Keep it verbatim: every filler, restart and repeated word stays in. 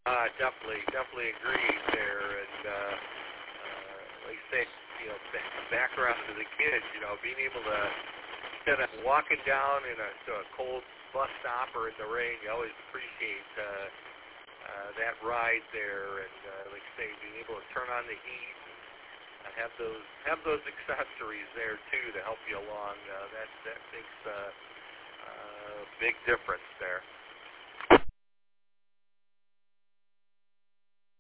Uh, definitely, definitely agree there. And uh, uh, like I said, you know, ba- background to the kids, you know, being able to, instead of walking down in a, to a cold bus stop or in the rain, you always appreciate uh, uh, that ride there. And uh, like I say, being able to turn on the heat and uh, have those have those accessories there too to help you along. Uh, that that makes uh, a big difference there.